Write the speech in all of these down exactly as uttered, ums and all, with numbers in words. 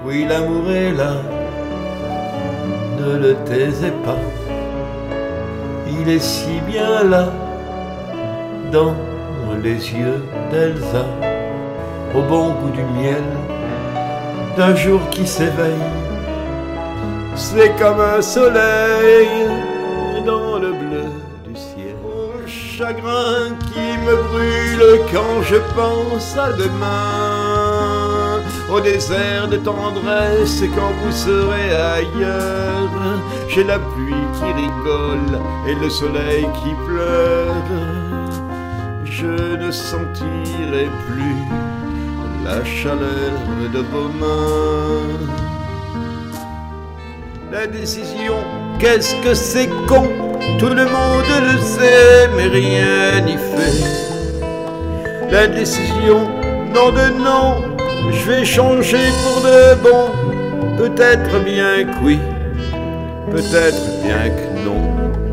Oui, l'amour est là, ne le taisez pas. Il est si bien là, dans les yeux d'Elsa, au bon goût du miel, d'un jour qui s'éveille. C'est comme un soleil dans le bleu du ciel. Au chagrin qui me brûle quand je pense à demain, au désert de tendresse quand vous serez ailleurs. J'ai la pluie qui rigole et le soleil qui pleure. Je ne sentirai plus la chaleur de vos mains. La décision, qu'est-ce que c'est con, tout le monde le sait, mais rien n'y fait. La décision, non de non, je vais changer pour de bon. Peut-être bien que oui, peut-être bien que non.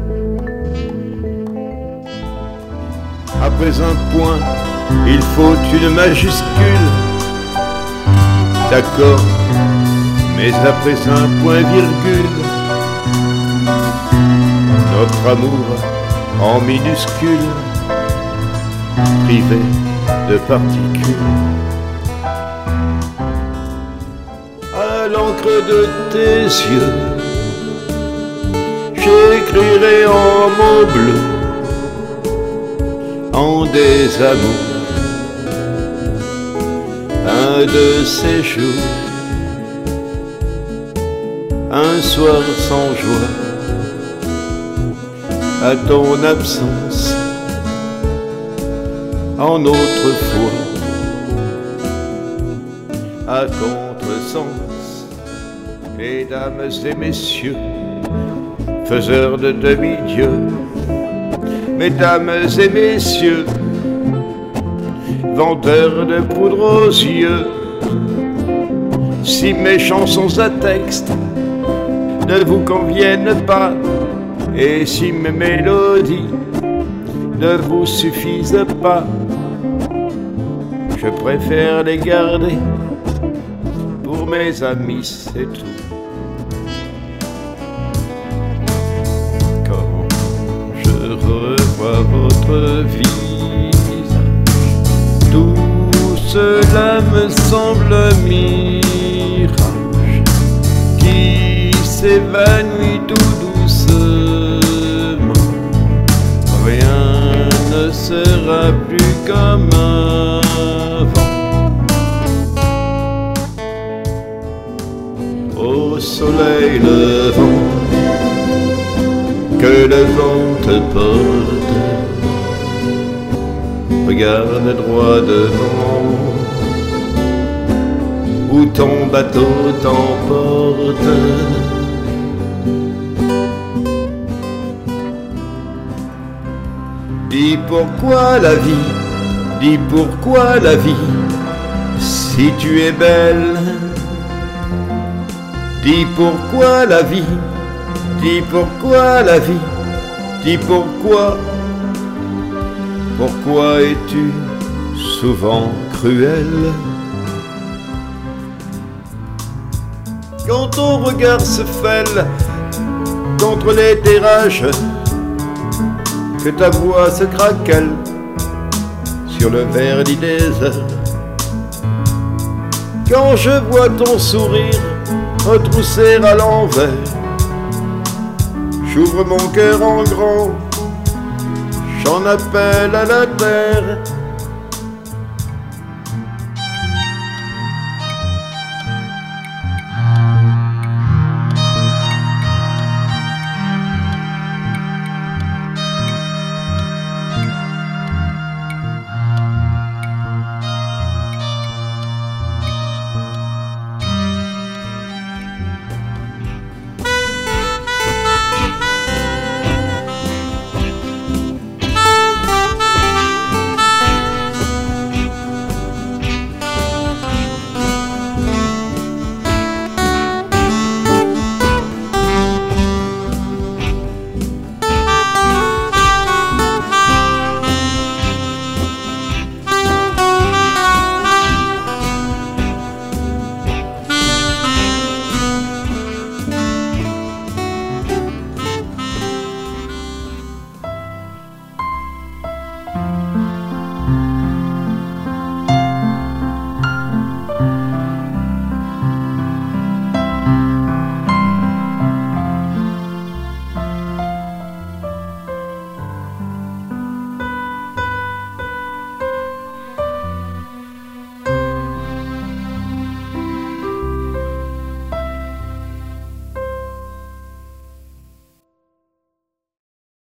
Après un point, il faut une majuscule. D'accord, mais après un point virgule, notre amour en minuscule, privé de particules. À l'encre de tes yeux, j'écrirai en mots bleus, en désamour, un de ces jours, un soir sans joie, à ton absence, en autre fois, à contresens, mesdames et messieurs, faiseurs de demi-dieux, mesdames et messieurs, vendeurs de poudre aux yeux, si mes chansons à texte ne vous conviennent pas, et si mes mélodies ne vous suffisent pas, je préfère les garder pour mes amis, c'est tout. Quand je revois votre visage, tout cela me semble un mirage qui s'évanouit tout doucement. Rien ne sera plus comme avant. Au soleil levant, que le vent te porte, regarde droit devant, où ton bateau t'emporte. Dis pourquoi la vie, dis pourquoi la vie, si tu es belle. Dis pourquoi la vie, dis pourquoi la vie, dis pourquoi. Pourquoi es-tu souvent cruelle? Quand ton regard se fêle contre les terrages, que ta voix se craquelle sur le vernis des heures. Quand je vois ton sourire retroussé à l'envers, j'ouvre mon cœur en grand, j'en appelle à la terre.